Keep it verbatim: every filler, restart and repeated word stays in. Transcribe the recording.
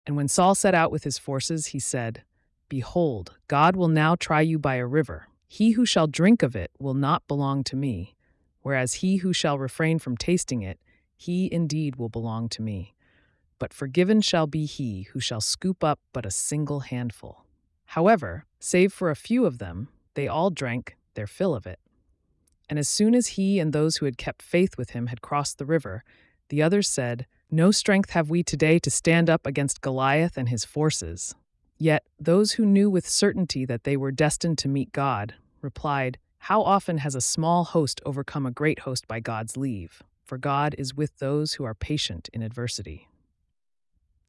And when Saul set out with his forces, he said, "Behold, God will now try you by a river. He who shall drink of it will not belong to me, whereas he who shall refrain from tasting it, he indeed will belong to me. But forgiven shall be he who shall scoop up but a single handful." However, save for a few of them, they all drank their fill of it. And as soon as he and those who had kept faith with him had crossed the river, the others said, "No strength have we today to stand up against Goliath and his forces." Yet those who knew with certainty that they were destined to meet God replied, "How often has a small host overcome a great host by God's leave? For God is with those who are patient in adversity."